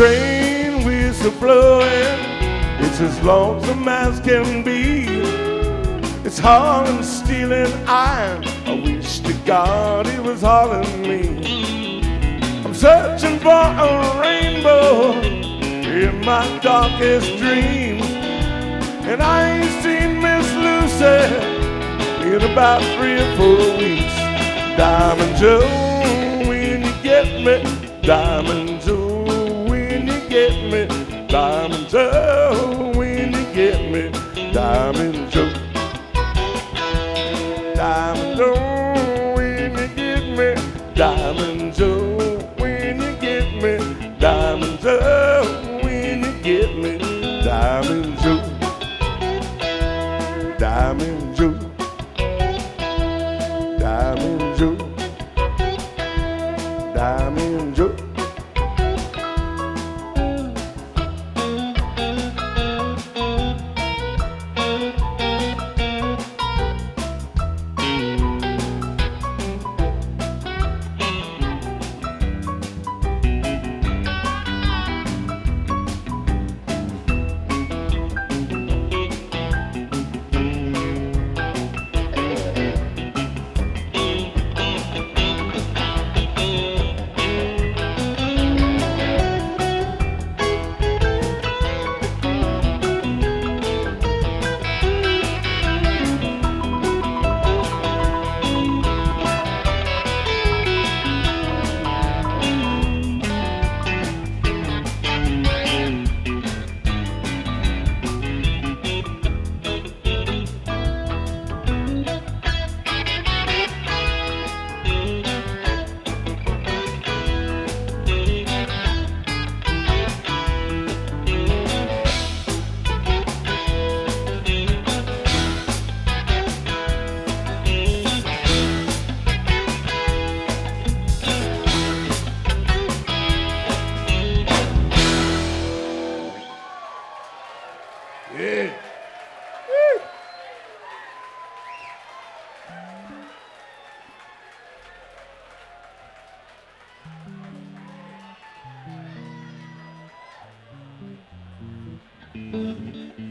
train whistle blowing, it's as lonesome as can be. It's hard and steel and iron, I wish to God it was hauling me. I'm searching for a rainbow in my darkest dreams, and I ain't seen Miss Lucy in about 3 or 4 weeks. Diamond Joe, when you get me, Diamond Joe, when you get me, Diamond Joe, when you get me, Diamond Joe. Diamond Joe, when you get me, Diamond Joe, when you get me, Diamond Joe, when you get me, Diamond Joe. Diamond Joe, Diamond Joe, Diamond Joe. Yeah. Woo.